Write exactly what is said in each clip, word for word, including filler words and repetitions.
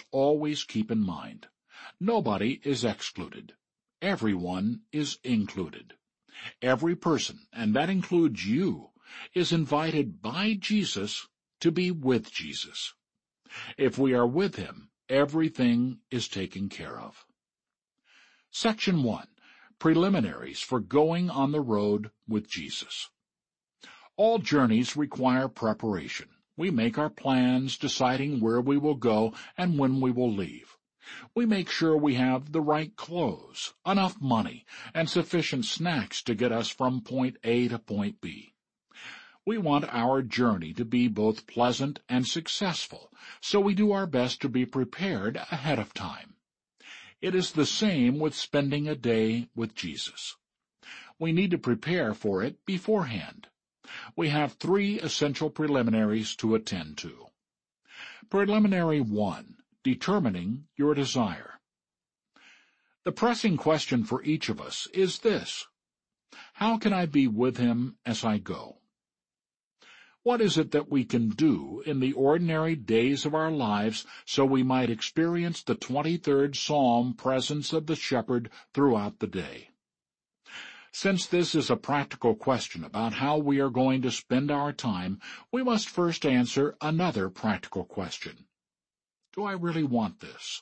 always keep in mind. Nobody is excluded. Everyone is included. Every person, and that includes you, is invited by Jesus to be with Jesus. If we are with him, everything is taken care of. Section one. Preliminaries for going on the road with Jesus. All journeys require preparation. We make our plans, deciding where we will go and when we will leave. We make sure we have the right clothes, enough money, and sufficient snacks to get us from point A to point B. We want our journey to be both pleasant and successful, so we do our best to be prepared ahead of time. It is the same with spending a day with Jesus. We need to prepare for it beforehand. We have three essential preliminaries to attend to. Preliminary one. Determining your desire. The pressing question for each of us is this: how can I be with him as I go? What is it that we can do in the ordinary days of our lives so we might experience the twenty-third Psalm presence of the shepherd throughout the day? Since this is a practical question about how we are going to spend our time, we must first answer another practical question. Do I really want this?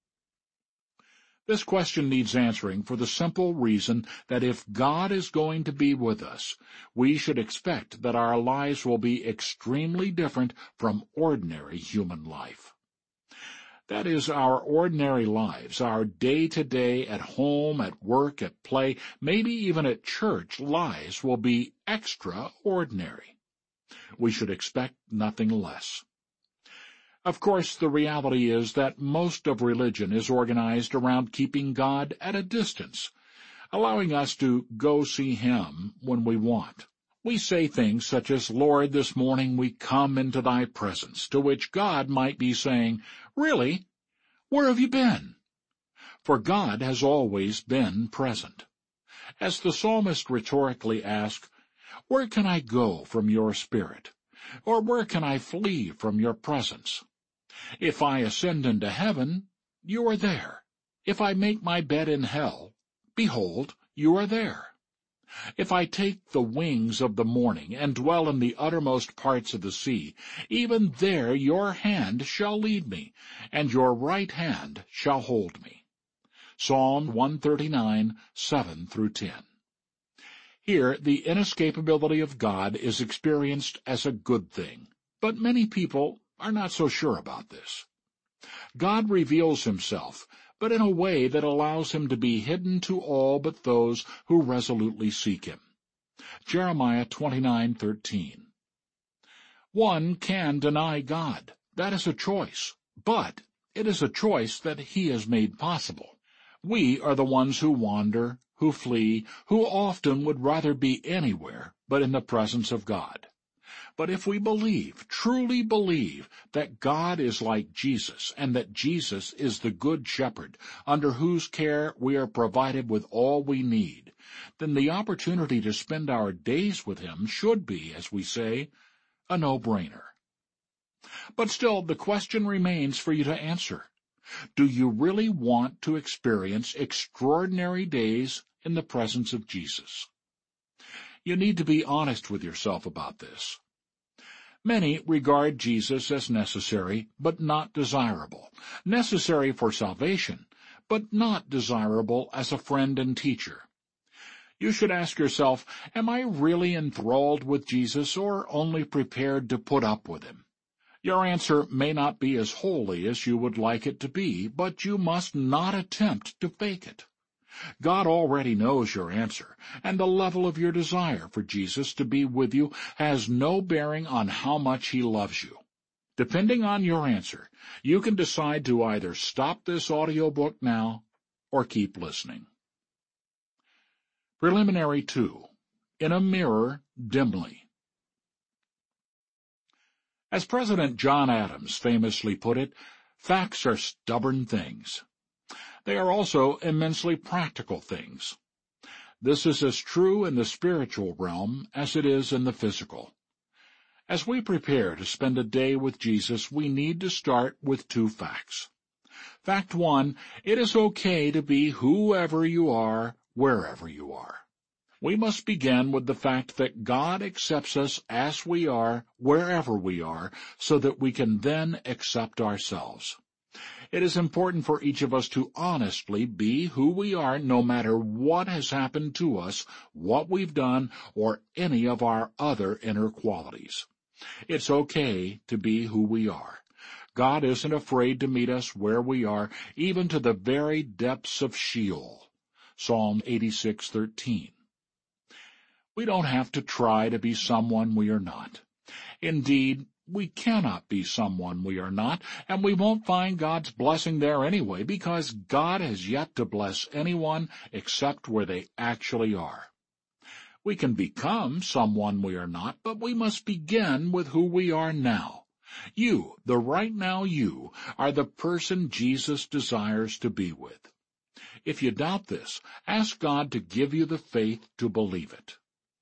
This question needs answering for the simple reason that if God is going to be with us, we should expect that our lives will be extremely different from ordinary human life. That is, our ordinary lives, our day-to-day at home, at work, at play, maybe even at church lives will be extraordinary. We should expect nothing less. Of course, the reality is that most of religion is organized around keeping God at a distance, allowing us to go see him when we want. We say things such as, "Lord, this morning we come into thy presence," to which God might be saying, "Really? Where have you been?" For God has always been present. As the psalmist rhetorically asked, "Where can I go from your spirit? Or where can I flee from your presence? If I ascend into heaven, you are there. If I make my bed in hell, behold, you are there. If I take the wings of the morning and dwell in the uttermost parts of the sea, even there your hand shall lead me, and your right hand shall hold me." Psalm one thirty-nine, seven through ten. Here, the inescapability of God is experienced as a good thing, but many people are not so sure about this. God reveals himself, but in a way that allows him to be hidden to all but those who resolutely seek him. Jeremiah twenty-nine thirteen. One can deny God. That is a choice, but it is a choice that he has made possible. We are the ones who wander, who flee, who often would rather be anywhere but in the presence of God. But if we believe, truly believe, that God is like Jesus, and that Jesus is the Good Shepherd, under whose care we are provided with all we need, then the opportunity to spend our days with him should be, as we say, a no-brainer. But still, the question remains for you to answer. Do you really want to experience extraordinary days in the presence of Jesus? You need to be honest with yourself about this. Many regard Jesus as necessary, but not desirable, necessary for salvation, but not desirable as a friend and teacher. You should ask yourself, am I really enthralled with Jesus or only prepared to put up with him? Your answer may not be as holy as you would like it to be, but you must not attempt to fake it. God already knows your answer, and the level of your desire for Jesus to be with you has no bearing on how much he loves you. Depending on your answer, you can decide to either stop this audiobook now or keep listening. Preliminary two. In a mirror dimly. As President John Adams famously put it, facts are stubborn things. They are also immensely practical things. This is as true in the spiritual realm as it is in the physical. As we prepare to spend a day with Jesus, we need to start with two facts. Fact one, it is okay to be whoever you are, wherever you are. We must begin with the fact that God accepts us as we are, wherever we are, so that we can then accept ourselves. It is important for each of us to honestly be who we are, no matter what has happened to us, what we've done, or any of our other inner qualities. It's okay to be who we are. God isn't afraid to meet us where we are, even to the very depths of Sheol. Psalm eighty-six thirteen. We don't have to try to be someone we are not. Indeed, we cannot be someone we are not, and we won't find God's blessing there anyway, because God has yet to bless anyone except where they actually are. We can become someone we are not, but we must begin with who we are now. You, the right now you, are the person Jesus desires to be with. If you doubt this, ask God to give you the faith to believe it.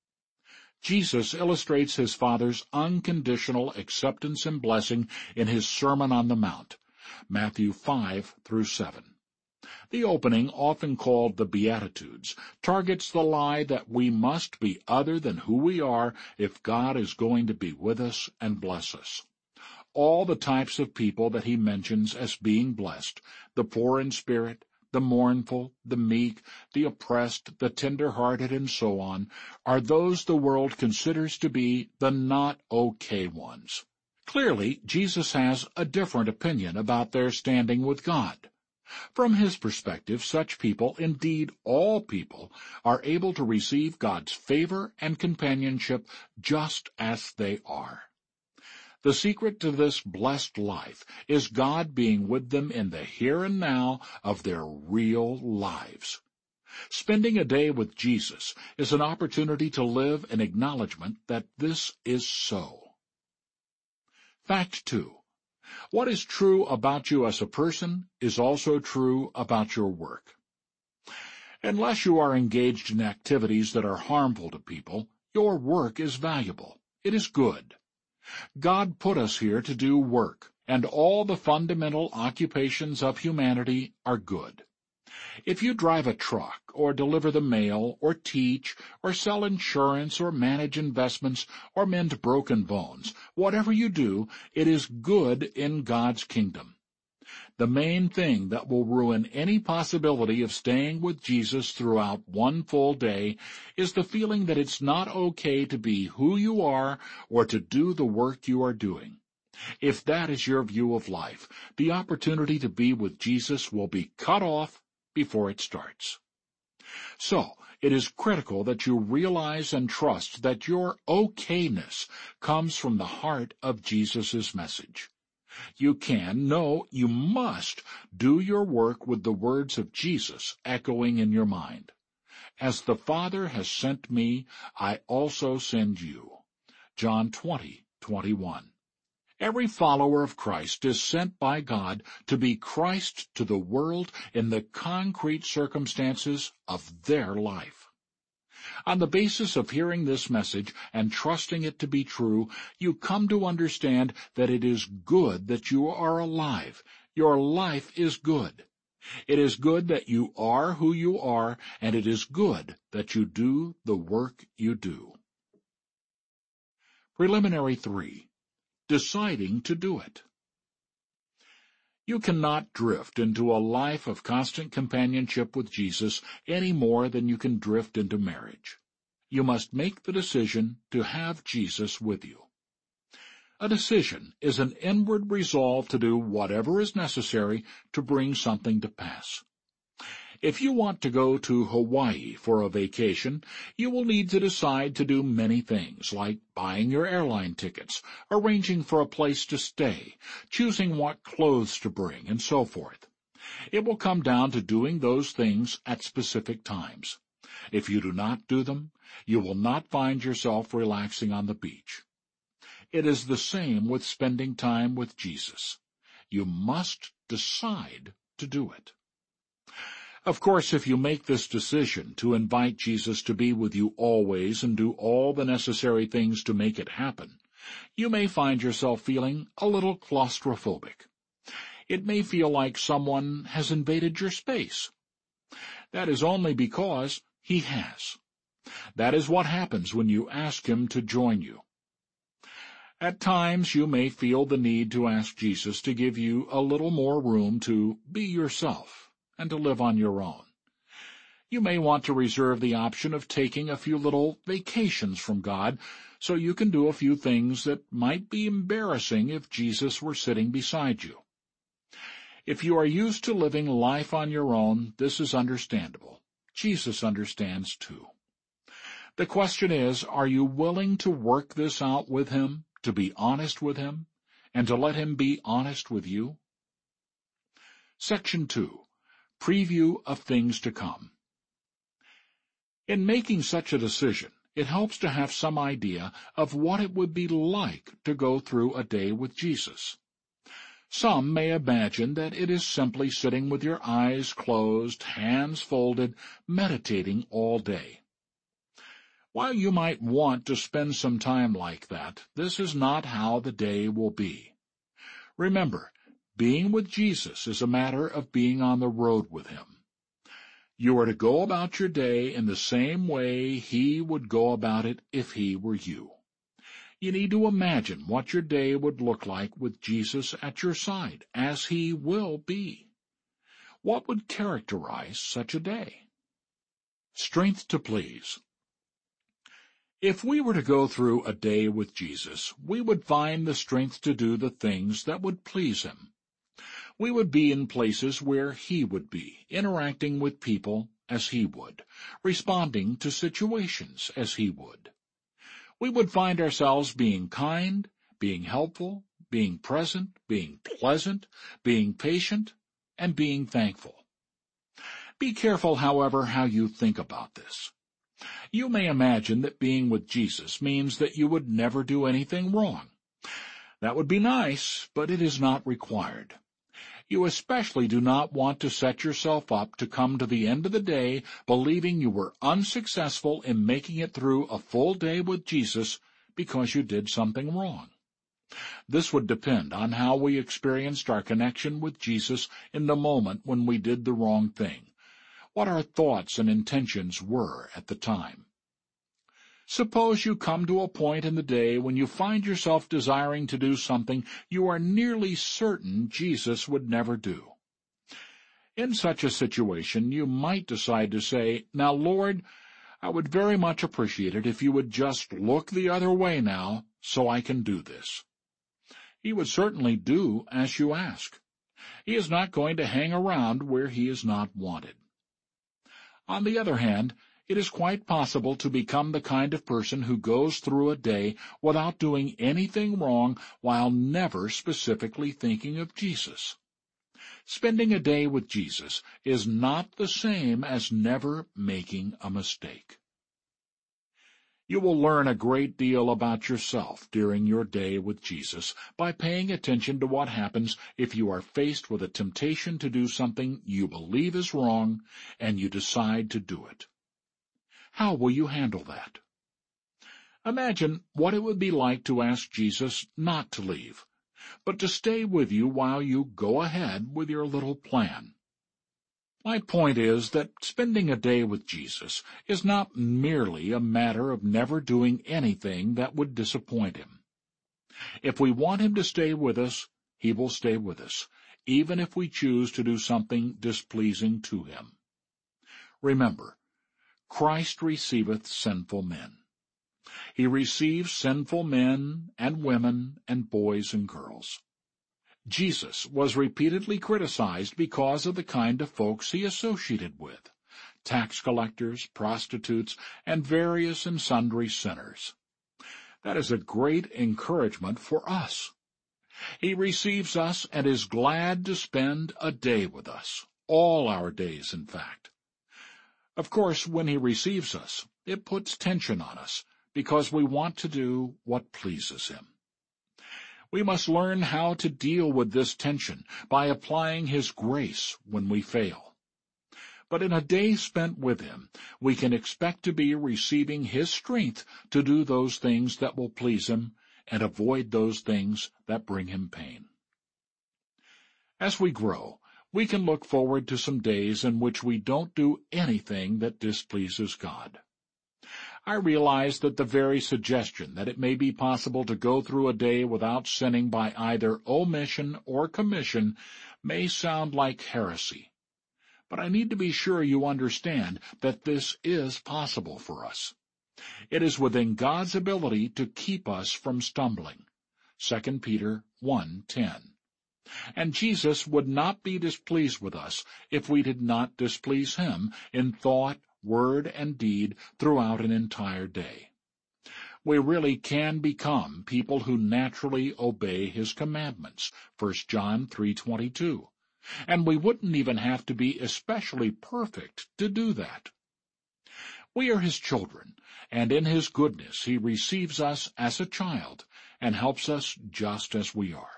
Jesus illustrates his Father's unconditional acceptance and blessing in his Sermon on the Mount, Matthew five through seven. The opening, often called the Beatitudes, targets the lie that we must be other than who we are if God is going to be with us and bless us. All the types of people that he mentions as being blessed, the poor in spirit, the mournful, the meek, the oppressed, the tender-hearted, and so on, are those the world considers to be the not okay ones. Clearly, Jesus has a different opinion about their standing with God. From his perspective, such people, indeed all people, are able to receive God's favor and companionship just as they are. The secret to this blessed life is God being with them in the here and now of their real lives. Spending a day with Jesus is an opportunity to live in acknowledgement that this is so. Fact two. What is true about you as a person is also true about your work. Unless you are engaged in activities that are harmful to people, your work is valuable. It is good. God put us here to do work, and all the fundamental occupations of humanity are good. If you drive a truck, or deliver the mail, or teach, or sell insurance, or manage investments, or mend broken bones, whatever you do, it is good in God's kingdom. The main thing that will ruin any possibility of staying with Jesus throughout one full day is the feeling that it's not okay to be who you are or to do the work you are doing. If that is your view of life, the opportunity to be with Jesus will be cut off before it starts. So, it is critical that you realize and trust that your okayness comes from the heart of Jesus' message. You can, no, you must, do your work with the words of Jesus echoing in your mind. As the Father has sent me, I also send you. John twenty twenty-one. Every follower of Christ is sent by God to be Christ to the world in the concrete circumstances of their life. On the basis of hearing this message and trusting it to be true, you come to understand that it is good that you are alive. Your life is good. It is good that you are who you are, and it is good that you do the work you do. Preliminary three. Deciding to do it. You cannot drift into a life of constant companionship with Jesus any more than you can drift into marriage. You must make the decision to have Jesus with you. A decision is an inward resolve to do whatever is necessary to bring something to pass. If you want to go to Hawaii for a vacation, you will need to decide to do many things, like buying your airline tickets, arranging for a place to stay, choosing what clothes to bring, and so forth. It will come down to doing those things at specific times. If you do not do them, you will not find yourself relaxing on the beach. It is the same with spending time with Jesus. You must decide to do it. Of course, if you make this decision to invite Jesus to be with you always and do all the necessary things to make it happen, you may find yourself feeling a little claustrophobic. It may feel like someone has invaded your space. That is only because he has. That is what happens when you ask him to join you. At times you may feel the need to ask Jesus to give you a little more room to be yourself and to live on your own. You may want to reserve the option of taking a few little vacations from God so you can do a few things that might be embarrassing if Jesus were sitting beside you. If you are used to living life on your own, this is understandable. Jesus understands too. The question is, are you willing to work this out with him, to be honest with him, and to let him be honest with you? Section two. Preview of things to come. In making such a decision, it helps to have some idea of what it would be like to go through a day with Jesus. Some may imagine that it is simply sitting with your eyes closed, hands folded, meditating all day. While you might want to spend some time like that, this is not how the day will be. Remember, being with Jesus is a matter of being on the road with him. You are to go about your day in the same way he would go about it if he were you. You need to imagine what your day would look like with Jesus at your side, as he will be. What would characterize such a day? Strength to please. If we were to go through a day with Jesus, we would find the strength to do the things that would please him. We would be in places where he would be, interacting with people as he would, responding to situations as he would. We would find ourselves being kind, being helpful, being present, being pleasant, being patient, and being thankful. Be careful, however, how you think about this. You may imagine that being with Jesus means that you would never do anything wrong. That would be nice, but it is not required. You especially do not want to set yourself up to come to the end of the day believing you were unsuccessful in making it through a full day with Jesus because you did something wrong. This would depend on how we experienced our connection with Jesus in the moment when we did the wrong thing, what our thoughts and intentions were at the time. Suppose you come to a point in the day when you find yourself desiring to do something you are nearly certain Jesus would never do. In such a situation, you might decide to say, "Now, Lord, I would very much appreciate it if you would just look the other way now so I can do this." He would certainly do as you ask. He is not going to hang around where he is not wanted. On the other hand, it is quite possible to become the kind of person who goes through a day without doing anything wrong while never specifically thinking of Jesus. Spending a day with Jesus is not the same as never making a mistake. You will learn a great deal about yourself during your day with Jesus by paying attention to what happens if you are faced with a temptation to do something you believe is wrong and you decide to do it. How will you handle that? Imagine what it would be like to ask Jesus not to leave, but to stay with you while you go ahead with your little plan. My point is that spending a day with Jesus is not merely a matter of never doing anything that would disappoint him. If we want him to stay with us, he will stay with us, even if we choose to do something displeasing to him. Remember, Christ receiveth sinful men. He receives sinful men and women and boys and girls. Jesus was repeatedly criticized because of the kind of folks he associated with, tax collectors, prostitutes, and various and sundry sinners. That is a great encouragement for us. He receives us and is glad to spend a day with us, all our days, in fact. Of course, when he receives us, it puts tension on us because we want to do what pleases him. We must learn how to deal with this tension by applying his grace when we fail. But in a day spent with him, we can expect to be receiving his strength to do those things that will please him and avoid those things that bring him pain. As we grow, we can look forward to some days in which we don't do anything that displeases God. I realize that the very suggestion that it may be possible to go through a day without sinning by either omission or commission may sound like heresy. But I need to be sure you understand that this is possible for us. It is within God's ability to keep us from stumbling. Second Peter one ten. And Jesus would not be displeased with us if we did not displease him in thought, word, and deed throughout an entire day. We really can become people who naturally obey his commandments, First John three twenty-two. And we wouldn't even have to be especially perfect to do that. We are his children, and in his goodness he receives us as a child and helps us just as we are.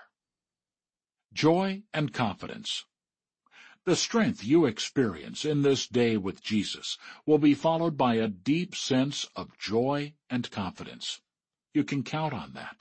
Joy and confidence. The strength you experience in this day with Jesus will be followed by a deep sense of joy and confidence. You can count on that.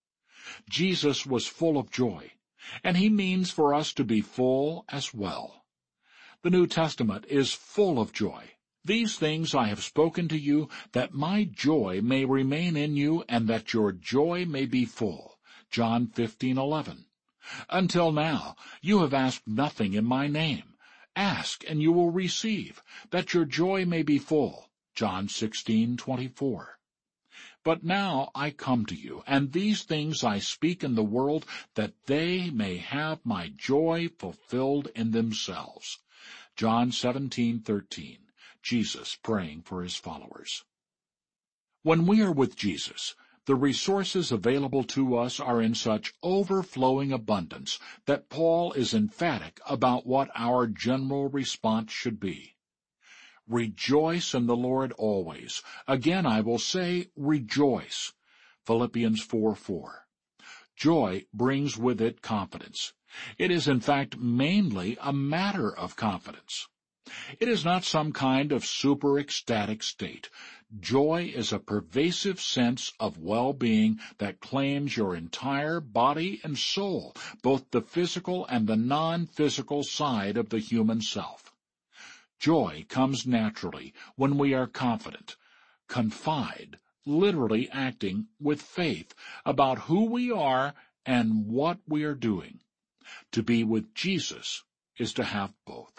Jesus was full of joy, and he means for us to be full as well. The New Testament is full of joy. These things I have spoken to you, that my joy may remain in you, and that your joy may be full. John fifteen eleven. Until now you have asked nothing in my name. Ask, and you will receive, that your joy may be full. John sixteen twenty-four. But now I come to you, and these things I speak in the world, that they may have my joy fulfilled in themselves. John seventeen thirteen. Jesus praying for his followers. When we are with Jesus, the resources available to us are in such overflowing abundance that Paul is emphatic about what our general response should be. Rejoice in the Lord always. Again I will say, rejoice. Philippians four four. Joy brings with it confidence. It is in fact mainly a matter of confidence. It is not some kind of super ecstatic state. Joy is a pervasive sense of well-being that claims your entire body and soul, both the physical and the non-physical side of the human self. Joy comes naturally when we are confident, confide, literally acting with faith about who we are and what we are doing. To be with Jesus is to have both.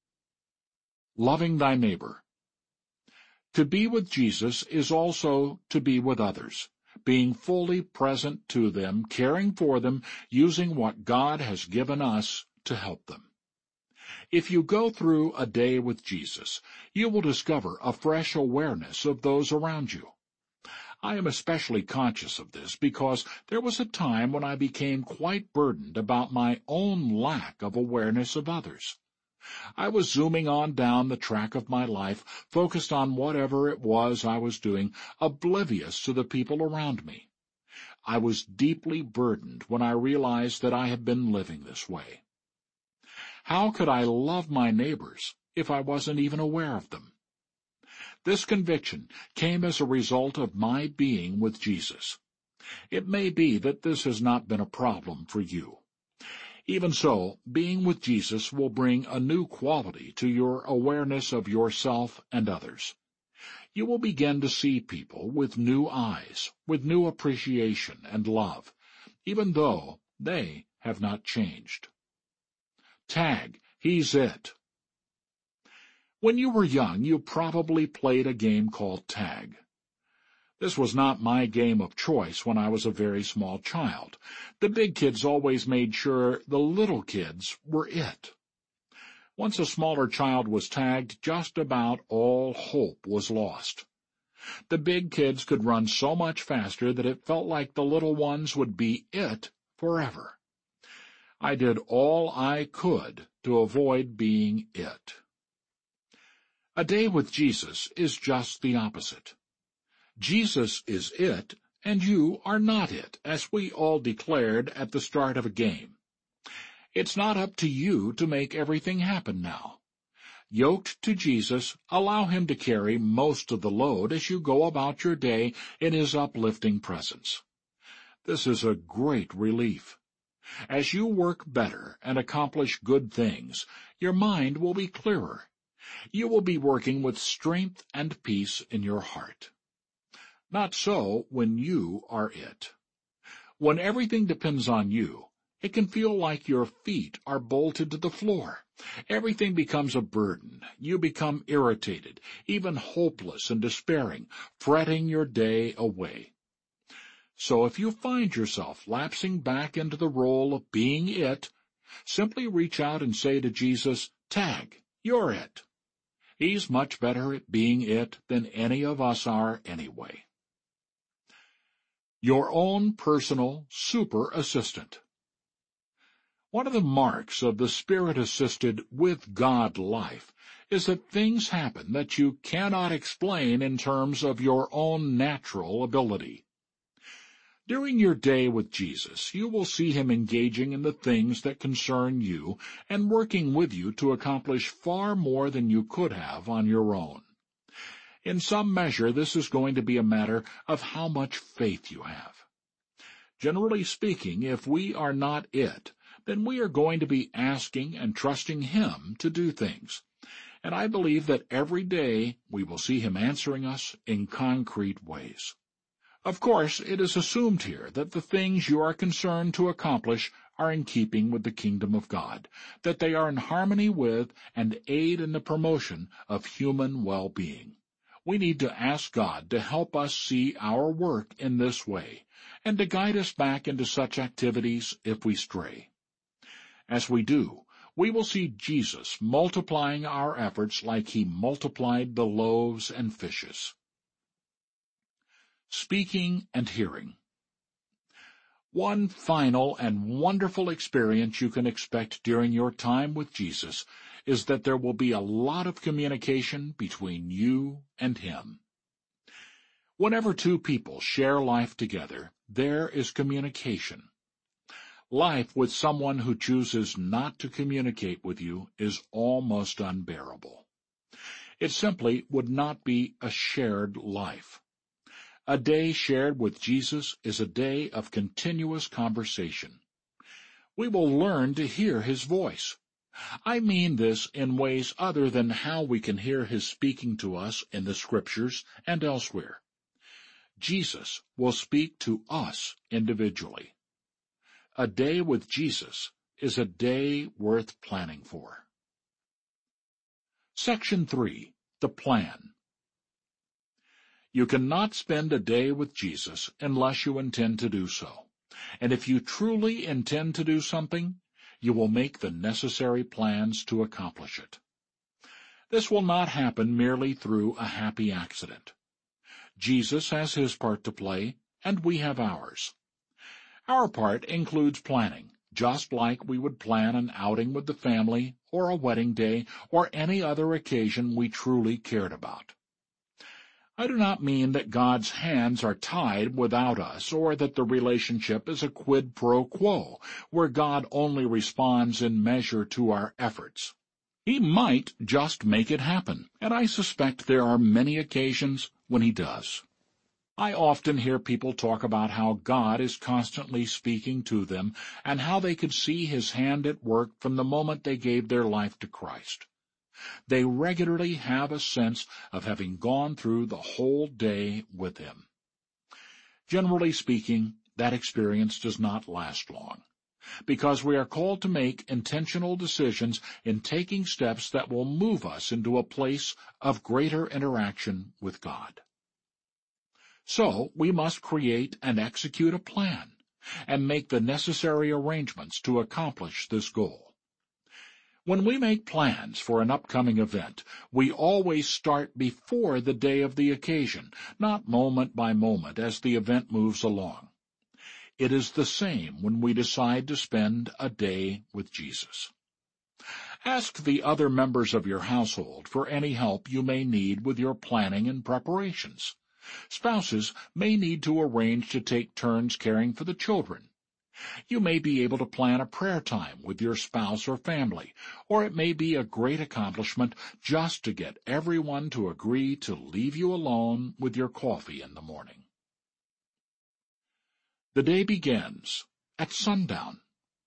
Loving thy neighbor. To be with Jesus is also to be with others, being fully present to them, caring for them, using what God has given us to help them. If you go through a day with Jesus, you will discover a fresh awareness of those around you. I am especially conscious of this because there was a time when I became quite burdened about my own lack of awareness of others. I was zooming on down the track of my life, focused on whatever it was I was doing, oblivious to the people around me. I was deeply burdened when I realized that I had been living this way. How could I love my neighbors if I wasn't even aware of them? This conviction came as a result of my being with Jesus. It may be that this has not been a problem for you. Even so, being with Jesus will bring a new quality to your awareness of yourself and others. You will begin to see people with new eyes, with new appreciation and love, even though they have not changed. Tag, he's it. When you were young, you probably played a game called tag. This was not my game of choice when I was a very small child. The big kids always made sure the little kids were it. Once a smaller child was tagged, just about all hope was lost. The big kids could run so much faster that it felt like the little ones would be it forever. I did all I could to avoid being it. A day with Jesus is just the opposite. Jesus is it, and you are not it, as we all declared at the start of a game. It's not up to you to make everything happen now. Yoked to Jesus, allow him to carry most of the load as you go about your day in his uplifting presence. This is a great relief. As you work better and accomplish good things, your mind will be clearer. You will be working with strength and peace in your heart. Not so when you are it. When everything depends on you, it can feel like your feet are bolted to the floor. Everything becomes a burden. You become irritated, even hopeless and despairing, fretting your day away. So if you find yourself lapsing back into the role of being it, simply reach out and say to Jesus, "Tag, you're it." He's much better at being it than any of us are anyway. Your own personal super assistant. One of the marks of the Spirit-assisted with God life is that things happen that you cannot explain in terms of your own natural ability. During your day with Jesus, you will see him engaging in the things that concern you and working with you to accomplish far more than you could have on your own. In some measure, this is going to be a matter of how much faith you have. Generally speaking, if we are not it, then we are going to be asking and trusting him to do things. And I believe that every day we will see him answering us in concrete ways. Of course, it is assumed here that the things you are concerned to accomplish are in keeping with the kingdom of God, that they are in harmony with and aid in the promotion of human well-being. We need to ask God to help us see our work in this way, and to guide us back into such activities if we stray. As we do, we will see Jesus multiplying our efforts like he multiplied the loaves and fishes. Speaking and hearing. One final and wonderful experience you can expect during your time with Jesus is that there will be a lot of communication between you and him. Whenever two people share life together, there is communication. Life with someone who chooses not to communicate with you is almost unbearable. It simply would not be a shared life. A day shared with Jesus is a day of continuous conversation. We will learn to hear his voice. I mean this in ways other than how we can hear his speaking to us in the Scriptures and elsewhere. Jesus will speak to us individually. A day with Jesus is a day worth planning for. Section three. The Plan. You cannot spend a day with Jesus unless you intend to do so. And if you truly intend to do something, you will make the necessary plans to accomplish it. This will not happen merely through a happy accident. Jesus has his part to play, and we have ours. Our part includes planning, just like we would plan an outing with the family, or a wedding day, or any other occasion we truly cared about. I do not mean that God's hands are tied without us, or that the relationship is a quid pro quo, where God only responds in measure to our efforts. He might just make it happen, and I suspect there are many occasions when he does. I often hear people talk about how God is constantly speaking to them and how they could see his hand at work from the moment they gave their life to Christ. They regularly have a sense of having gone through the whole day with him. Generally speaking, that experience does not last long, because we are called to make intentional decisions in taking steps that will move us into a place of greater interaction with God. So we must create and execute a plan and make the necessary arrangements to accomplish this goal. When we make plans for an upcoming event, we always start before the day of the occasion, not moment by moment as the event moves along. It is the same when we decide to spend a day with Jesus. Ask the other members of your household for any help you may need with your planning and preparations. Spouses may need to arrange to take turns caring for the children. You may be able to plan a prayer time with your spouse or family, or it may be a great accomplishment just to get everyone to agree to leave you alone with your coffee in the morning. The day begins at sundown.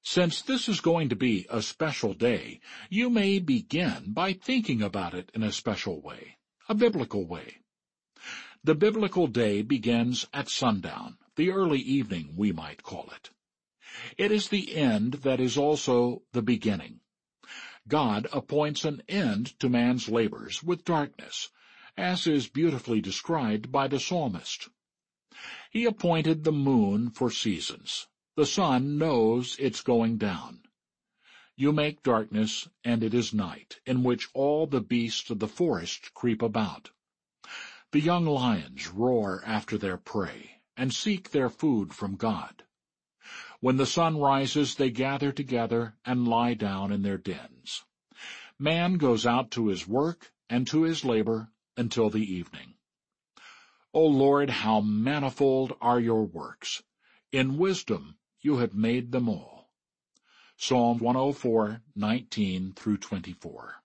Since this is going to be a special day, you may begin by thinking about it in a special way, a biblical way. The biblical day begins at sundown, the early evening we might call it. It is the end that is also the beginning. God appoints an end to man's labors with darkness, as is beautifully described by the psalmist. He appointed the moon for seasons. The sun knows it's going down. You make darkness, and it is night, in which all the beasts of the forest creep about. The young lions roar after their prey, and seek their food from God. When the sun rises, they gather together and lie down in their dens. Man goes out to his work and to his labor until the evening. O Lord, how manifold are your works! In wisdom you have made them all. Psalm one oh four, nineteen through twenty-four.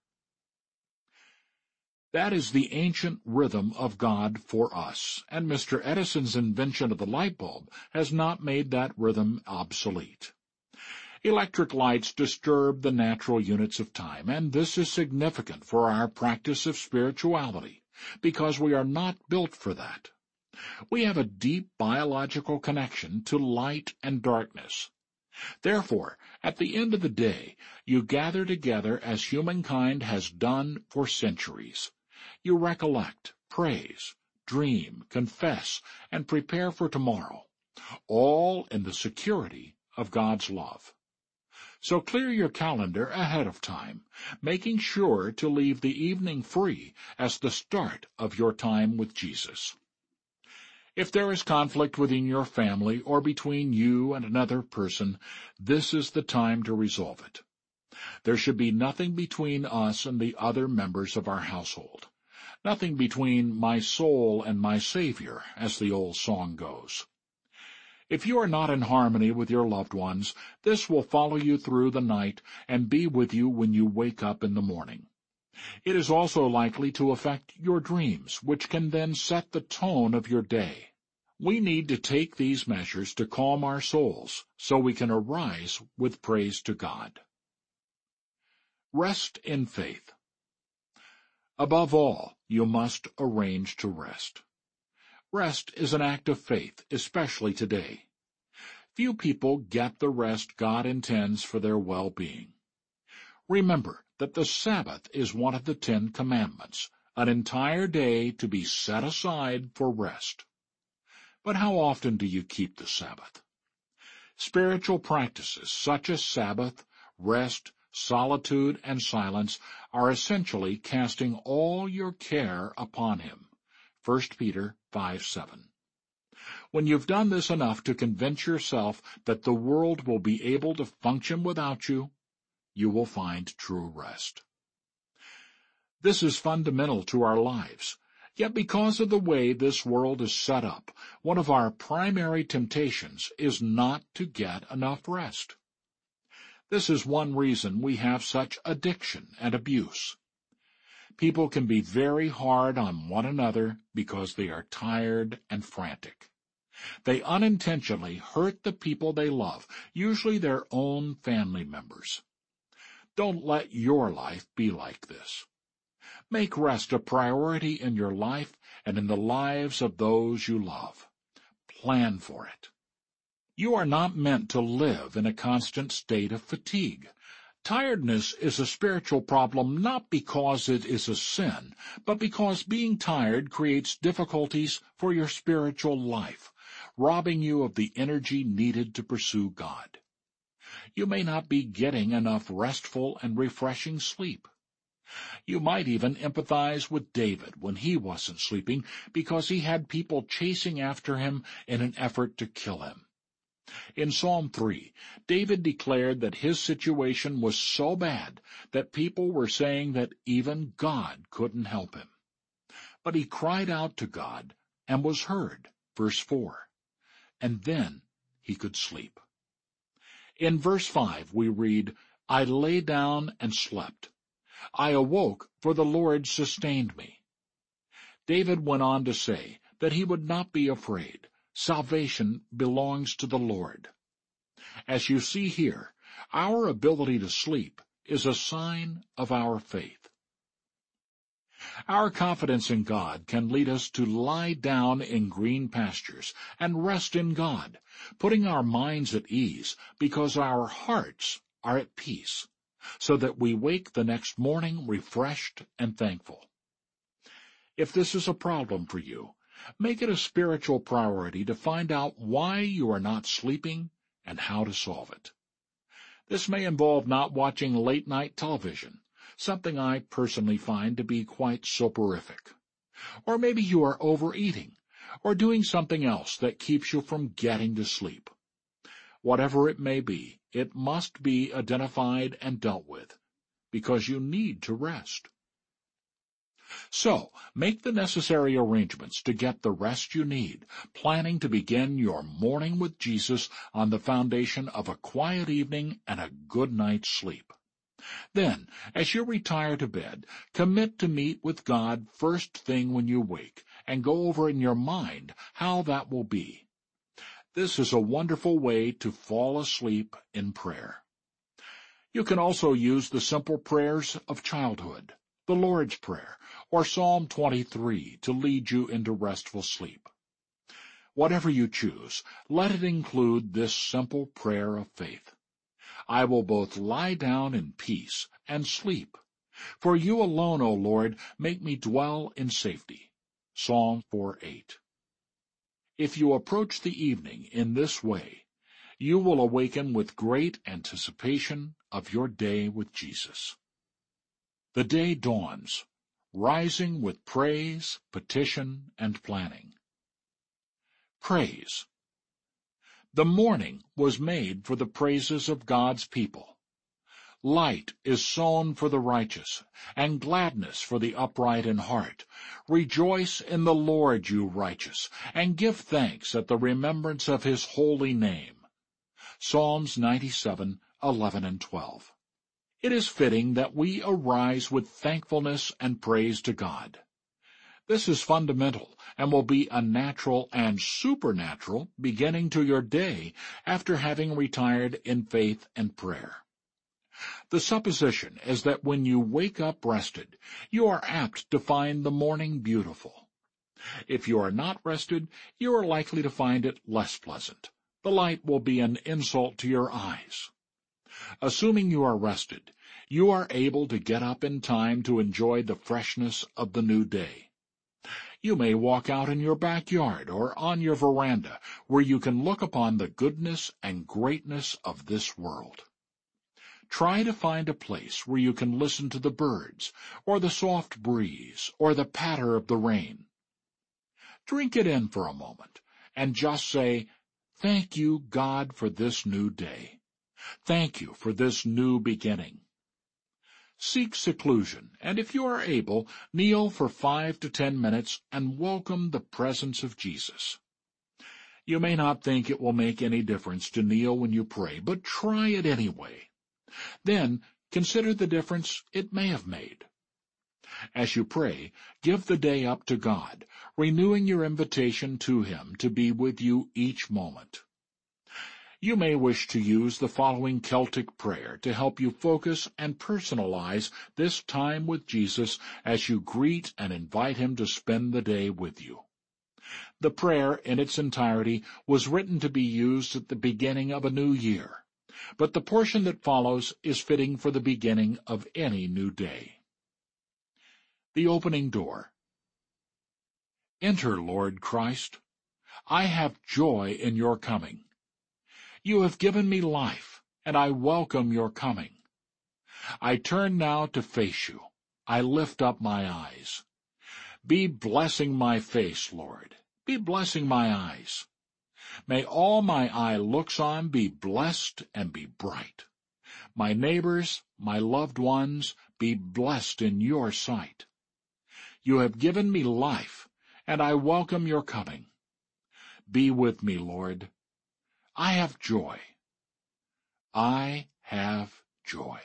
That is the ancient rhythm of God for us, and Mister Edison's invention of the light bulb has not made that rhythm obsolete. Electric lights disturb the natural units of time, and this is significant for our practice of spirituality, because we are not built for that. We have a deep biological connection to light and darkness. Therefore, at the end of the day, you gather together as humankind has done for centuries. You recollect, praise, dream, confess, and prepare for tomorrow, all in the security of God's love. So clear your calendar ahead of time, making sure to leave the evening free as the start of your time with Jesus. If there is conflict within your family or between you and another person, this is the time to resolve it. There should be nothing between us and the other members of our household. Nothing between my soul and my Savior, as the old song goes. If you are not in harmony with your loved ones, this will follow you through the night and be with you when you wake up in the morning. It is also likely to affect your dreams, which can then set the tone of your day. We need to take these measures to calm our souls so we can arise with praise to God. Rest in faith. Above all, you must arrange to rest. Rest is an act of faith, especially today. Few people get the rest God intends for their well-being. Remember that the Sabbath is one of the Ten Commandments, an entire day to be set aside for rest. But how often do you keep the Sabbath? Spiritual practices such as Sabbath, rest, solitude, and silence are essentially casting all your care upon Him. First Peter five seven. When you've done this enough to convince yourself that the world will be able to function without you, you will find true rest. This is fundamental to our lives. Yet because of the way this world is set up, one of our primary temptations is not to get enough rest. This is one reason we have such addiction and abuse. People can be very hard on one another because they are tired and frantic. They unintentionally hurt the people they love, usually their own family members. Don't let your life be like this. Make rest a priority in your life and in the lives of those you love. Plan for it. You are not meant to live in a constant state of fatigue. Tiredness is a spiritual problem not because it is a sin, but because being tired creates difficulties for your spiritual life, robbing you of the energy needed to pursue God. You may not be getting enough restful and refreshing sleep. You might even empathize with David when he wasn't sleeping because he had people chasing after him in an effort to kill him. In Psalm three, David declared that his situation was so bad that people were saying that even God couldn't help him. But he cried out to God and was heard, verse four, and then he could sleep. In verse five we read, I lay down and slept. I awoke, for the Lord sustained me. David went on to say that he would not be afraid. Salvation belongs to the Lord. As you see here, Our ability to sleep is a sign of our faith. Our confidence in God can lead us to lie down in green pastures and rest in God, putting our minds at ease because our hearts are at peace, so that we wake the next morning refreshed and thankful. If this is a problem for you, make it a spiritual priority to find out why you are not sleeping and how to solve it. This may involve not watching late-night television, something I personally find to be quite soporific. Or maybe you are overeating, or doing something else that keeps you from getting to sleep. Whatever it may be, it must be identified and dealt with, because you need to rest. So, make the necessary arrangements to get the rest you need, planning to begin your morning with Jesus on the foundation of a quiet evening and a good night's sleep. Then, as you retire to bed, commit to meet with God first thing when you wake, and go over in your mind how that will be. This is a wonderful way to fall asleep in prayer. You can also use the simple prayers of childhood, the Lord's Prayer, or Psalm twenty-three to lead you into restful sleep. Whatever you choose, let it include this simple prayer of faith. I will both lie down in peace and sleep. For you alone, O Lord, make me dwell in safety. Psalm four eight. If you approach the evening in this way, you will awaken with great anticipation of your day with Jesus. The day dawns, rising with praise, petition, and planning. Praise. The morning was made for the praises of God's people. Light is sown for the righteous, and gladness for the upright in heart. Rejoice in the Lord, you righteous, and give thanks at the remembrance of his holy name. Psalms ninety-seven, eleven and twelve. It is fitting that we arise with thankfulness and praise to God. This is fundamental and will be a natural and supernatural beginning to your day after having retired in faith and prayer. The supposition is that when you wake up rested, you are apt to find the morning beautiful. If you are not rested, you are likely to find it less pleasant. The light will be an insult to your eyes. Assuming you are rested, you are able to get up in time to enjoy the freshness of the new day. You may walk out in your backyard or on your veranda where you can look upon the goodness and greatness of this world. Try to find a place where you can listen to the birds, or the soft breeze, or the patter of the rain. Drink it in for a moment, and just say, "Thank you, God, for this new day. Thank you for this new beginning." Seek seclusion, and if you are able, kneel for five to ten minutes and welcome the presence of Jesus. You may not think it will make any difference to kneel when you pray, but try it anyway. Then consider the difference it may have made. As you pray, give the day up to God, renewing your invitation to him to be with you each moment. You may wish to use the following Celtic prayer to help you focus and personalize this time with Jesus as you greet and invite him to spend the day with you. The prayer in its entirety was written to be used at the beginning of a new year, but the portion that follows is fitting for the beginning of any new day. The opening door. Enter, Lord Christ. I have joy in your coming. You have given me life, and I welcome your coming. I turn now to face you. I lift up my eyes. Be blessing my face, Lord. Be blessing my eyes. May all my eye looks on be blessed and be bright. My neighbors, my loved ones, be blessed in your sight. You have given me life, and I welcome your coming. Be with me, Lord. I have joy. I have joy.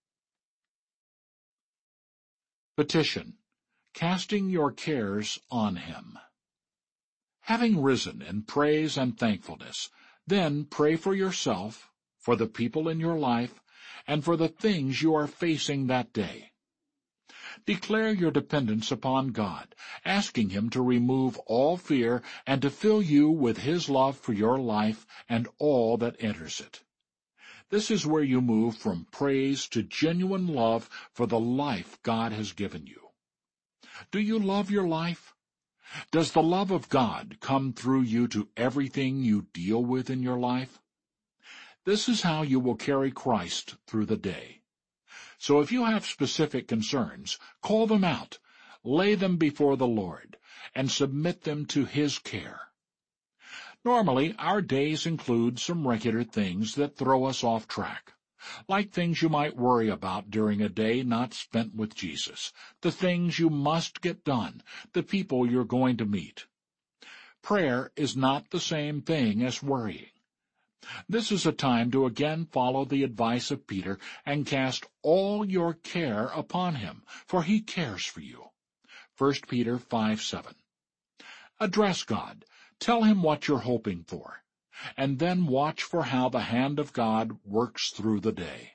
Petition, casting your cares on him. Having risen in praise and thankfulness, then pray for yourself, for the people in your life, and for the things you are facing that day. Declare your dependence upon God, asking Him to remove all fear and to fill you with His love for your life and all that enters it. This is where you move from praise to genuine love for the life God has given you. Do you love your life? Does the love of God come through you to everything you deal with in your life? This is how you will carry Christ through the day. So if you have specific concerns, call them out, lay them before the Lord, and submit them to His care. Normally, our days include some regular things that throw us off track, like things you might worry about during a day not spent with Jesus, the things you must get done, the people you're going to meet. Prayer is not the same thing as worrying. This is a time to again follow the advice of Peter and cast all your care upon Him, for He cares for you. First Peter five seven. Address God. Tell Him what you're hoping for, and then watch for how the hand of God works through the day.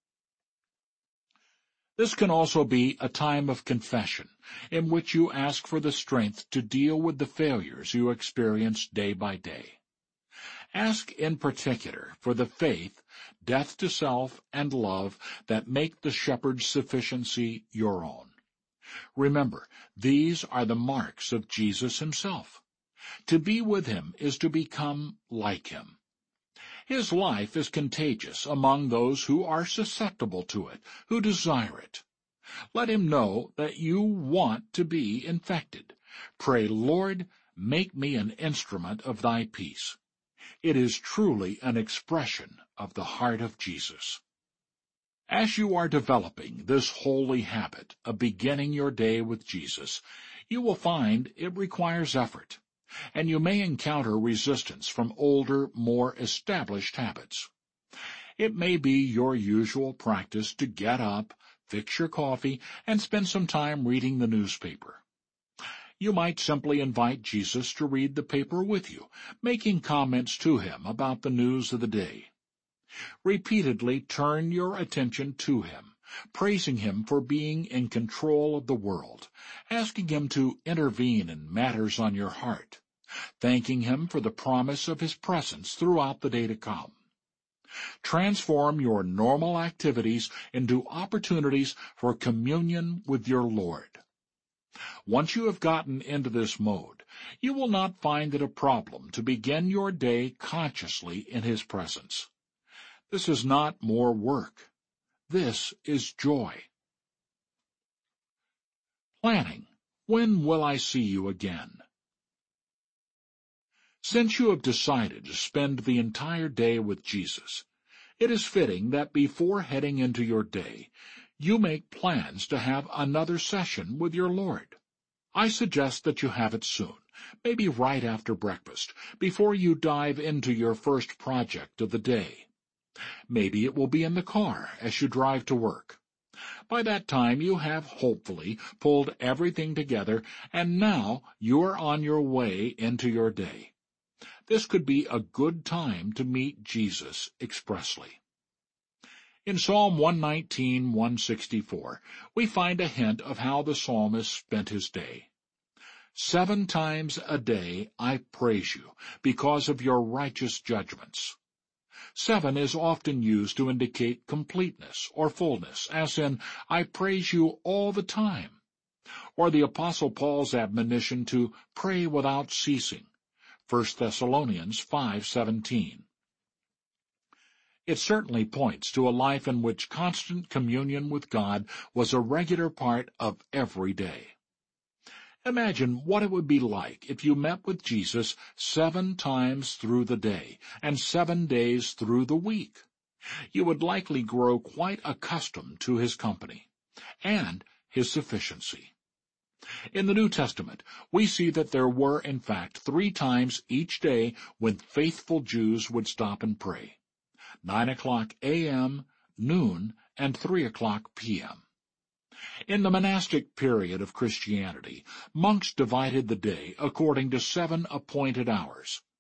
This can also be a time of confession, in which you ask for the strength to deal with the failures you experience day by day. Ask in particular for the faith, death to self, and love that make the shepherd's sufficiency your own. Remember, these are the marks of Jesus Himself. To be with Him is to become like Him. His life is contagious among those who are susceptible to it, who desire it. Let Him know that you want to be infected. Pray, Lord, make me an instrument of Thy peace. It is truly an expression of the heart of Jesus. As you are developing this holy habit of beginning your day with Jesus, you will find it requires effort, and you may encounter resistance from older, more established habits. It may be your usual practice to get up, fix your coffee, and spend some time reading the newspaper. You might simply invite Jesus to read the paper with you, making comments to Him about the news of the day. Repeatedly turn your attention to Him, praising Him for being in control of the world, asking Him to intervene in matters on your heart, thanking Him for the promise of His presence throughout the day to come. Transform your normal activities into opportunities for communion with your Lord. Once you have gotten into this mode, you will not find it a problem to begin your day consciously in His presence. This is not more work. This is joy. Planning. When will I see you again? Since you have decided to spend the entire day with Jesus, it is fitting that before heading into your day, you make plans to have another session with your Lord. I suggest that you have it soon, maybe right after breakfast, before you dive into your first project of the day. Maybe it will be in the car as you drive to work. By that time you have, hopefully, pulled everything together, and now you are on your way into your day. This could be a good time to meet Jesus expressly. In Psalm one nineteen, one sixty-four, we find a hint of how the psalmist spent his day. Seven times a day I praise you because of your righteous judgments. Seven is often used to indicate completeness or fullness, as in, I praise you all the time, or the Apostle Paul's admonition to pray without ceasing, First Thessalonians five seventeen. It certainly points to a life in which constant communion with God was a regular part of every day. Imagine what it would be like if you met with Jesus seven times through the day and seven days through the week. You would likely grow quite accustomed to His company and His sufficiency. In the New Testament, we see that there were, in fact, three times each day when faithful Jews would stop and pray. Nine o'clock a m, noon, and three o'clock p m In the monastic period of Christianity, monks divided the day according to seven appointed hours.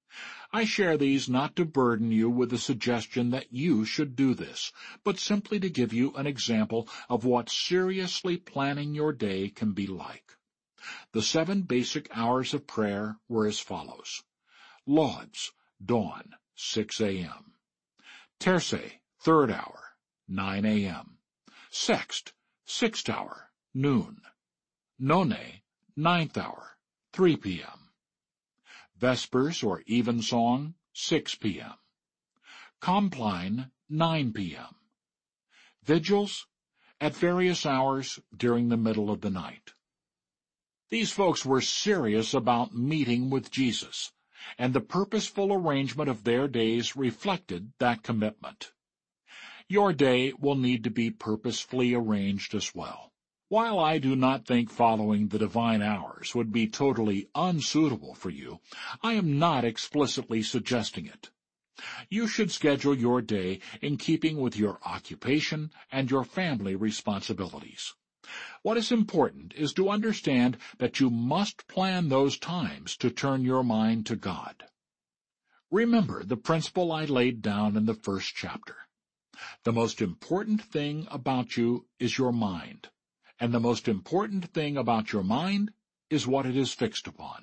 I share these not to burden you with the suggestion that you should do this, but simply to give you an example of what seriously planning your day can be like. The seven basic hours of prayer were as follows. Lauds, dawn, six a.m. Terce, third hour, nine a.m. Sext, sixth hour, noon. None, ninth hour, three p.m. Vespers or evensong, six p.m. Compline, nine p.m. Vigils, at various hours during the middle of the night. These folks were serious about meeting with Jesus, and the purposeful arrangement of their days reflected that commitment. Your day will need to be purposefully arranged as well. While I do not think following the divine hours would be totally unsuitable for you, I am not explicitly suggesting it. You should schedule your day in keeping with your occupation and your family responsibilities. What is important is to understand that you must plan those times to turn your mind to God. Remember the principle I laid down in the first chapter. The most important thing about you is your mind, and the most important thing about your mind is what it is fixed upon.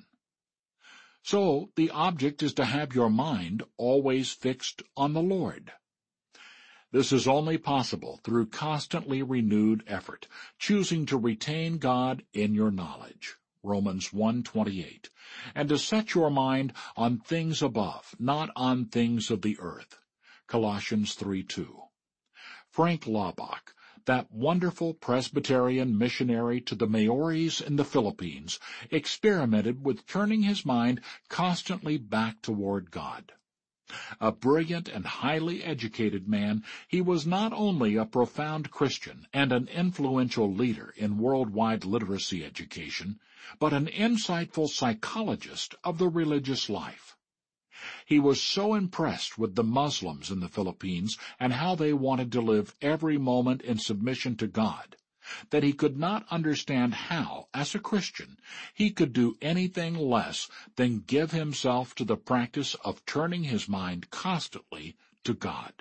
So the object is to have your mind always fixed on the Lord. This is only possible through constantly renewed effort, choosing to retain God in your knowledge, Romans one twenty-eight, and to set your mind on things above, not on things of the earth, Colossians three two. Frank Laubach, that wonderful Presbyterian missionary to the Maoris in the Philippines, experimented with turning his mind constantly back toward God. A brilliant and highly educated man, he was not only a profound Christian and an influential leader in worldwide literacy education, but an insightful psychologist of the religious life. He was so impressed with the Muslims in the Philippines and how they wanted to live every moment in submission to God, that he could not understand how, as a Christian, he could do anything less than give himself to the practice of turning his mind constantly to God.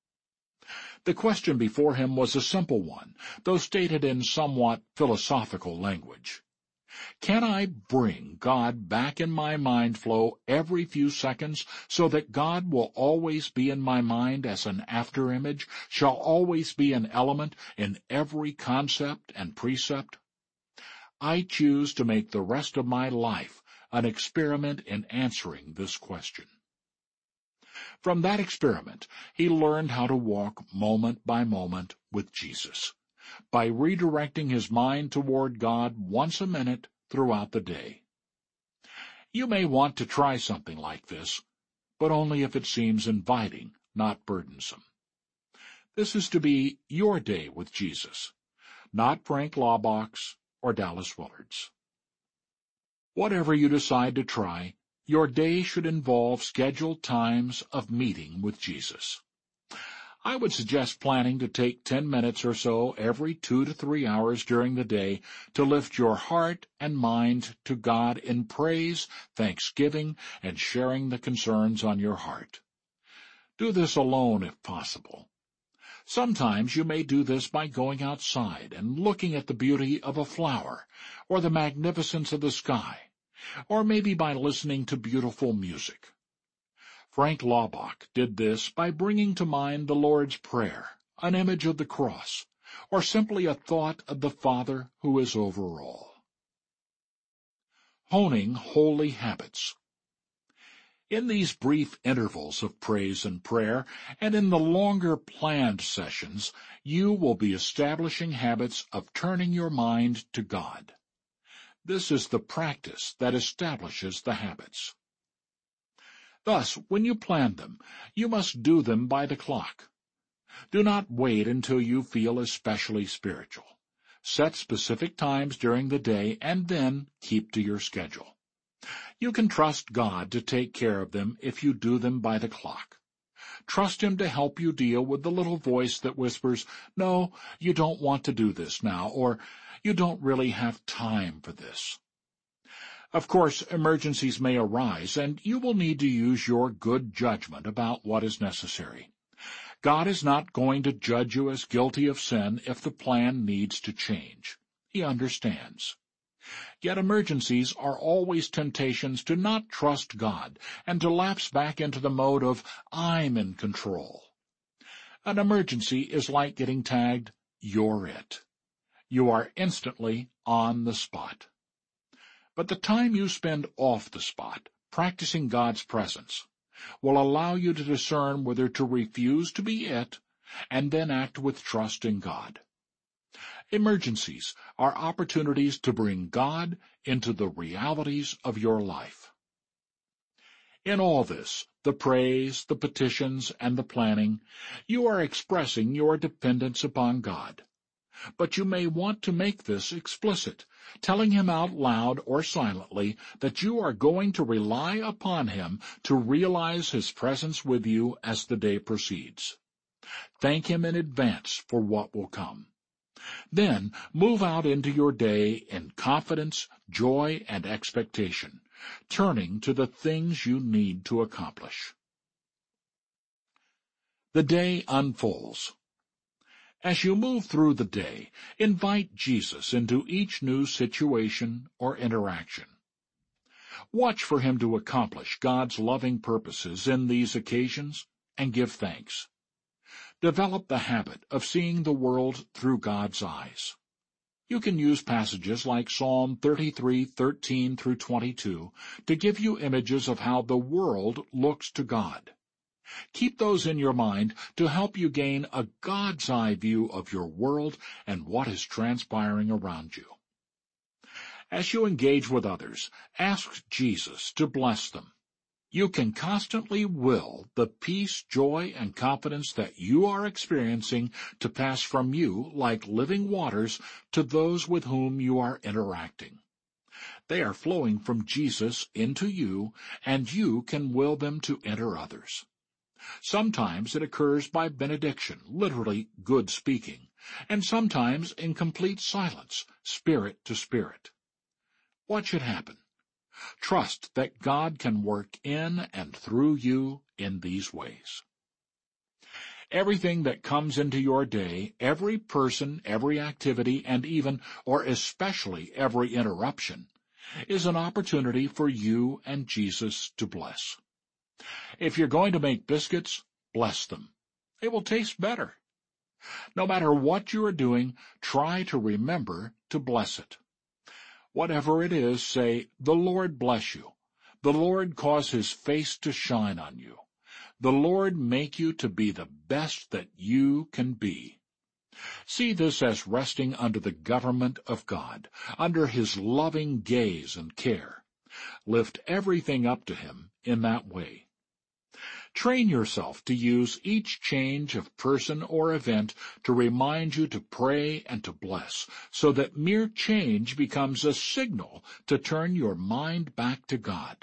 The question before him was a simple one, though stated in somewhat philosophical language. Can I bring God back in my mind flow every few seconds so that God will always be in my mind as an afterimage, shall always be an element in every concept and precept? I choose to make the rest of my life an experiment in answering this question. From that experiment, he learned how to walk moment by moment with Jesus, by redirecting his mind toward God once a minute throughout the day. You may want to try something like this, but only if it seems inviting, not burdensome. This is to be your day with Jesus, not Frank Laubach's or Dallas Willard's. Whatever you decide to try, your day should involve scheduled times of meeting with Jesus. I would suggest planning to take ten minutes or so every two to three hours during the day to lift your heart and mind to God in praise, thanksgiving, and sharing the concerns on your heart. Do this alone if possible. Sometimes you may do this by going outside and looking at the beauty of a flower or the magnificence of the sky, or maybe by listening to beautiful music. Frank Laubach did this by bringing to mind the Lord's Prayer, an image of the cross, or simply a thought of the Father who is over all. Honing holy habits. In these brief intervals of praise and prayer, and in the longer planned sessions, you will be establishing habits of turning your mind to God. This is the practice that establishes the habits. Thus, when you plan them, you must do them by the clock. Do not wait until you feel especially spiritual. Set specific times during the day and then keep to your schedule. You can trust God to take care of them if you do them by the clock. Trust Him to help you deal with the little voice that whispers, "No, you don't want to do this now," or "You don't really have time for this." Of course, emergencies may arise, and you will need to use your good judgment about what is necessary. God is not going to judge you as guilty of sin if the plan needs to change. He understands. Yet emergencies are always temptations to not trust God and to lapse back into the mode of, I'm in control. An emergency is like getting tagged, you're it. You are instantly on the spot. But the time you spend off the spot, practicing God's presence, will allow you to discern whether to refuse to be it and then act with trust in God. Emergencies are opportunities to bring God into the realities of your life. In all this, the praise, the petitions, and the planning, you are expressing your dependence upon God. But you may want to make this explicit, telling Him out loud or silently that you are going to rely upon Him to realize His presence with you as the day proceeds. Thank Him in advance for what will come. Then move out into your day in confidence, joy, and expectation, turning to the things you need to accomplish. The day unfolds. As you move through the day, invite Jesus into each new situation or interaction. Watch for Him to accomplish God's loving purposes in these occasions and give thanks. Develop the habit of seeing the world through God's eyes. You can use passages like Psalm thirty-three, thirteen through twenty-two to give you images of how the world looks to God. Keep those in your mind to help you gain a God's-eye view of your world and what is transpiring around you. As you engage with others, ask Jesus to bless them. You can constantly will the peace, joy, and confidence that you are experiencing to pass from you like living waters to those with whom you are interacting. They are flowing from Jesus into you, and you can will them to enter others. Sometimes it occurs by benediction, literally good speaking, and sometimes in complete silence, spirit to spirit. What should happen? Trust that God can work in and through you in these ways. Everything that comes into your day, every person, every activity, and even, or especially, every interruption, is an opportunity for you and Jesus to bless. If you're going to make biscuits, bless them. They will taste better. No matter what you are doing, try to remember to bless it. Whatever it is, say, "The Lord bless you. The Lord cause His face to shine on you. The Lord make you to be the best that you can be." See this as resting under the government of God, under His loving gaze and care. Lift everything up to Him in that way. Train yourself to use each change of person or event to remind you to pray and to bless, so that mere change becomes a signal to turn your mind back to God.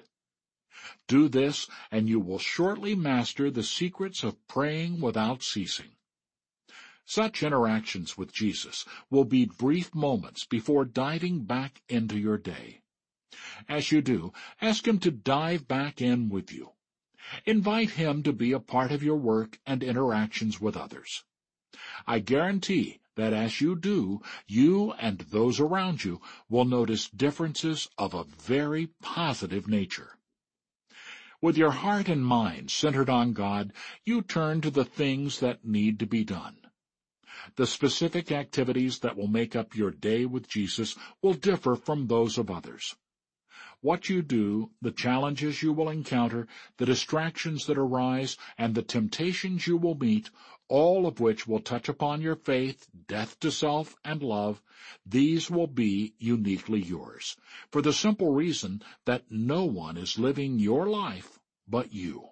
Do this, and you will shortly master the secrets of praying without ceasing. Such interactions with Jesus will be brief moments before diving back into your day. As you do, ask Him to dive back in with you. Invite Him to be a part of your work and interactions with others. I guarantee that as you do, you and those around you will notice differences of a very positive nature. With your heart and mind centered on God, you turn to the things that need to be done. The specific activities that will make up your day with Jesus will differ from those of others. What you do, the challenges you will encounter, the distractions that arise, and the temptations you will meet, all of which will touch upon your faith, death to self, and love, these will be uniquely yours, for the simple reason that no one is living your life but you.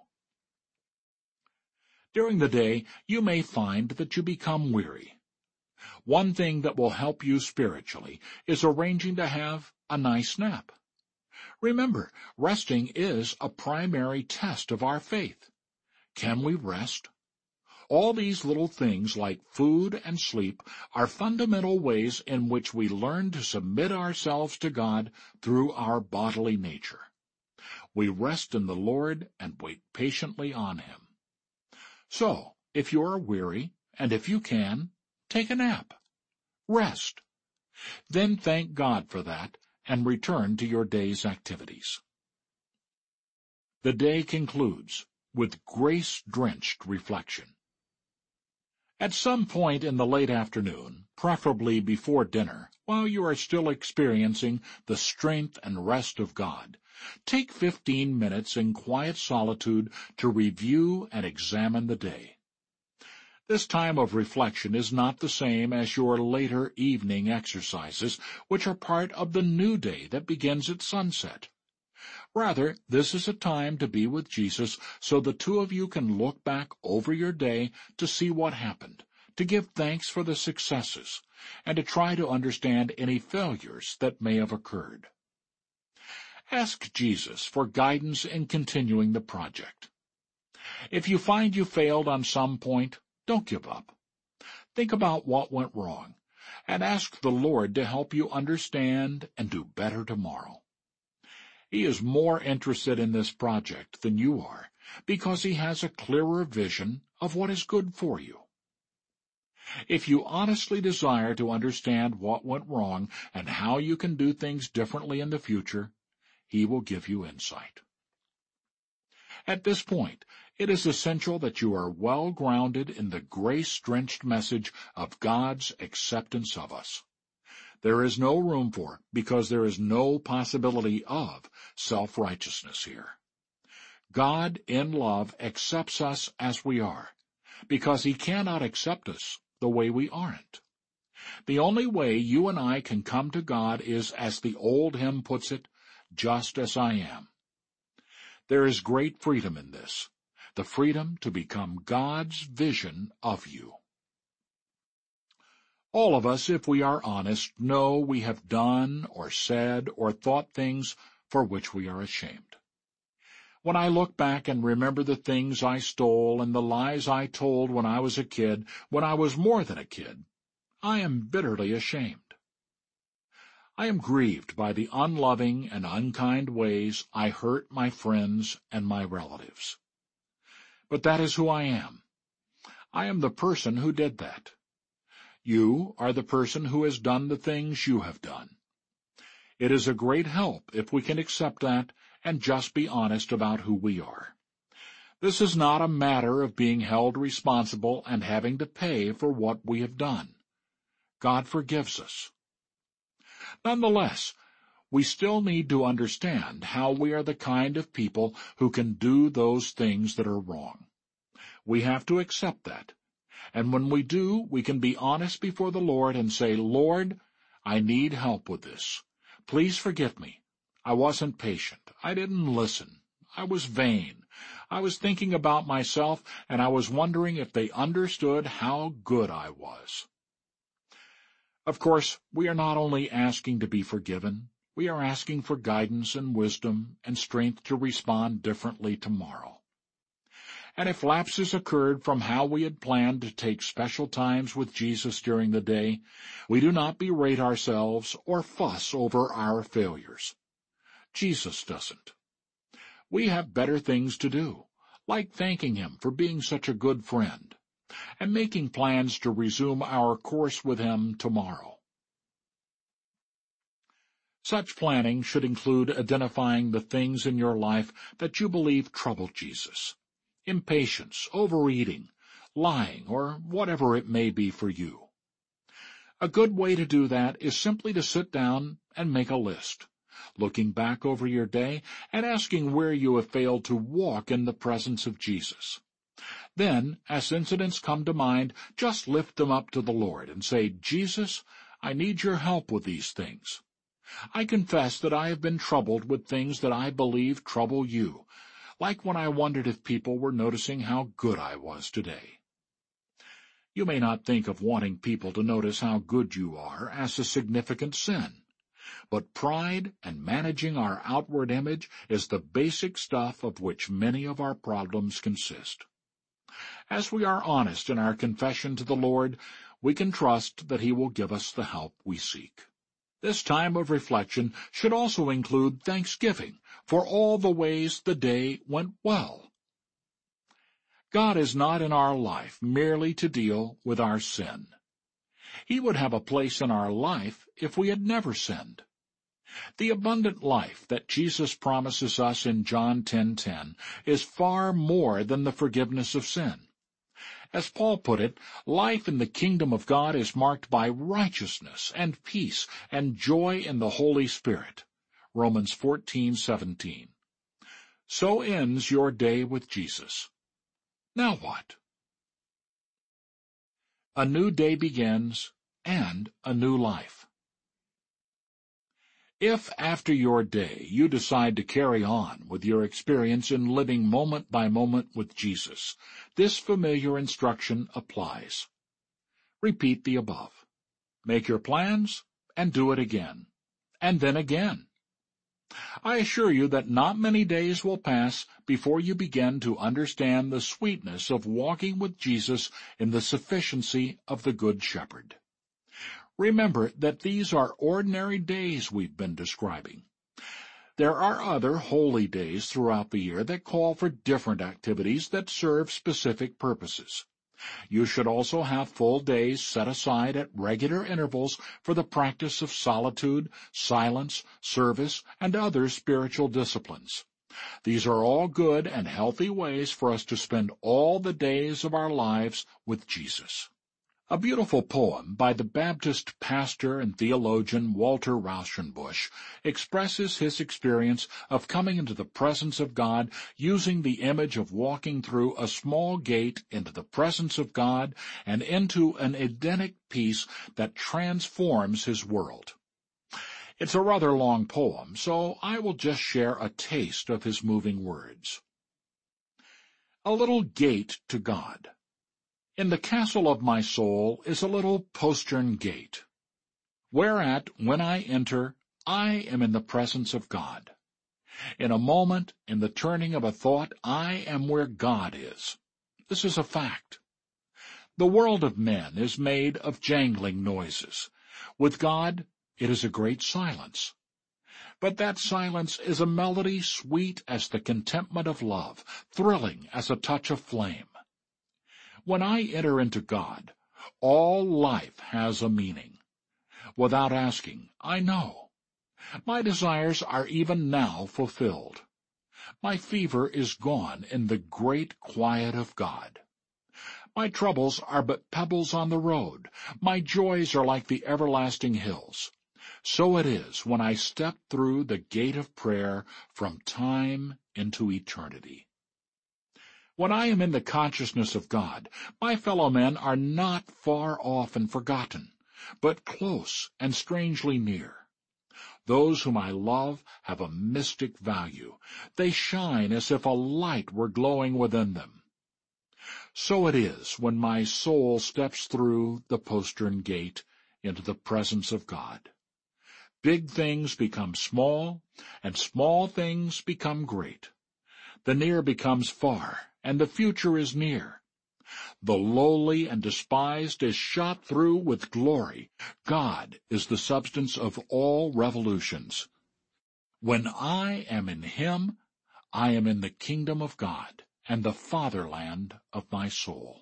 During the day, you may find that you become weary. One thing that will help you spiritually is arranging to have a nice nap. Remember, resting is a primary test of our faith. Can we rest? All these little things like food and sleep are fundamental ways in which we learn to submit ourselves to God through our bodily nature. We rest in the Lord and wait patiently on Him. So, if you are weary, and if you can, take a nap. Rest. Then thank God for that and return to your day's activities. The day concludes with grace-drenched reflection. At some point in the late afternoon, preferably before dinner, while you are still experiencing the strength and rest of God, take fifteen minutes in quiet solitude to review and examine the day. This time of reflection is not the same as your later evening exercises, which are part of the new day that begins at sunset. Rather, this is a time to be with Jesus so the two of you can look back over your day to see what happened, to give thanks for the successes, and to try to understand any failures that may have occurred. Ask Jesus for guidance in continuing the project. If you find you failed on some point, don't give up. Think about what went wrong, and ask the Lord to help you understand and do better tomorrow. He is more interested in this project than you are, because he has a clearer vision of what is good for you. If you honestly desire to understand what went wrong and how you can do things differently in the future, he will give you insight. At this point, it is essential that you are well grounded in the grace-drenched message of God's acceptance of us. There is no room for, because there is no possibility of, self-righteousness here. God, in love, accepts us as we are, because he cannot accept us the way we aren't. The only way you and I can come to God is, as the old hymn puts it, just as I am. There is great freedom in this, the freedom to become God's vision of you. All of us, if we are honest, know we have done or said or thought things for which we are ashamed. When I look back and remember the things I stole and the lies I told when I was a kid, when I was more than a kid, I am bitterly ashamed. I am grieved by the unloving and unkind ways I hurt my friends and my relatives. But that is who I am. I am the person who did that. You are the person who has done the things you have done. It is a great help if we can accept that and just be honest about who we are. This is not a matter of being held responsible and having to pay for what we have done. God forgives us. Nonetheless, we still need to understand how we are the kind of people who can do those things that are wrong. We have to accept that. And when we do, we can be honest before the Lord and say, Lord, I need help with this. Please forgive me. I wasn't patient. I didn't listen. I was vain. I was thinking about myself, and I was wondering if they understood how good I was. Of course, we are not only asking to be forgiven, we are asking for guidance and wisdom and strength to respond differently tomorrow. And if lapses occurred from how we had planned to take special times with Jesus during the day, we do not berate ourselves or fuss over our failures. Jesus doesn't. We have better things to do, like thanking him for being such a good friend, and making plans to resume our course with him tomorrow. Such planning should include identifying the things in your life that you believe trouble Jesus. Impatience, overeating, lying, or whatever it may be for you. A good way to do that is simply to sit down and make a list, looking back over your day and asking where you have failed to walk in the presence of Jesus. Then, as incidents come to mind, just lift them up to the Lord and say, Jesus, I need your help with these things. I confess that I have been troubled with things that I believe trouble you, like when I wondered if people were noticing how good I was today. You may not think of wanting people to notice how good you are as a significant sin, but pride and managing our outward image is the basic stuff of which many of our problems consist. As we are honest in our confession to the Lord, we can trust that He will give us the help we seek. This time of reflection should also include thanksgiving for all the ways the day went well. God is not in our life merely to deal with our sin. He would have a place in our life if we had never sinned. The abundant life that Jesus promises us in John ten ten is far more than the forgiveness of sin. As Paul put it, life in the kingdom of God is marked by righteousness and peace and joy in the Holy Spirit. Romans fourteen seventeen. So ends your day with Jesus. Now what? A new day begins, and a new life. If after your day you decide to carry on with your experience in living moment by moment with Jesus, this familiar instruction applies. Repeat the above. Make your plans and do it again, and then again. I assure you that not many days will pass before you begin to understand the sweetness of walking with Jesus in the sufficiency of the Good Shepherd. Remember that these are ordinary days we've been describing. There are other holy days throughout the year that call for different activities that serve specific purposes. You should also have full days set aside at regular intervals for the practice of solitude, silence, service, and other spiritual disciplines. These are all good and healthy ways for us to spend all the days of our lives with Jesus. A beautiful poem by the Baptist pastor and theologian Walter Rauschenbusch expresses his experience of coming into the presence of God using the image of walking through a small gate into the presence of God and into an Edenic peace that transforms his world. It's a rather long poem, so I will just share a taste of his moving words. A little gate to God. In the castle of my soul is a little postern gate, whereat, when I enter, I am in the presence of God. In a moment, in the turning of a thought, I am where God is. This is a fact. The world of men is made of jangling noises. With God, it is a great silence. But that silence is a melody sweet as the contentment of love, thrilling as a touch of flame. When I enter into God, all life has a meaning. Without asking, I know. My desires are even now fulfilled. My fever is gone in the great quiet of God. My troubles are but pebbles on the road. My joys are like the everlasting hills. So it is when I step through the gate of prayer from time into eternity. When I am in the consciousness of God, my fellow men are not far off and forgotten, but close and strangely near. Those whom I love have a mystic value. They shine as if a light were glowing within them. So it is when my soul steps through the postern gate into the presence of God. Big things become small, and small things become great. The near becomes far, and the future is near. The lowly and despised is shot through with glory. God is the substance of all revolutions. When I am in Him, I am in the kingdom of God and the fatherland of my soul.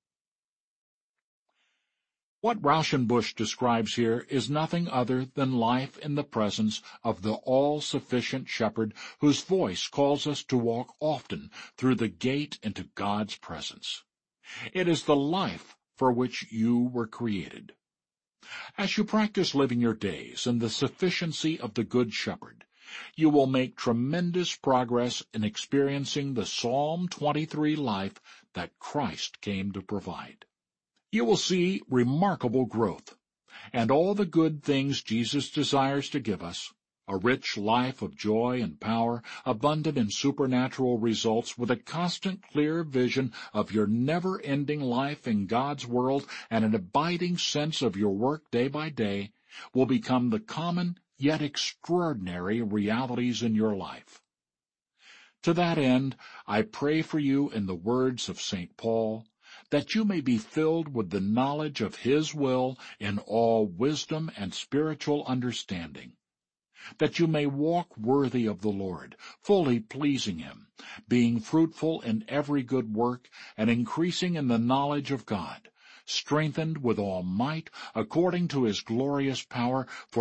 What Rauschenbusch describes here is nothing other than life in the presence of the all-sufficient shepherd whose voice calls us to walk often through the gate into God's presence. It is the life for which you were created. As you practice living your days in the sufficiency of the Good Shepherd, you will make tremendous progress in experiencing the Psalm twenty-three life that Christ came to provide. You will see remarkable growth, and all the good things Jesus desires to give us, a rich life of joy and power, abundant in supernatural results, with a constant clear vision of your never-ending life in God's world and an abiding sense of your work day by day, will become the common yet extraordinary realities in your life. To that end, I pray for you in the words of Saint Paul, that you may be filled with the knowledge of His will in all wisdom and spiritual understanding, that you may walk worthy of the Lord, fully pleasing Him, being fruitful in every good work and increasing in the knowledge of God, strengthened with all might according to His glorious power, for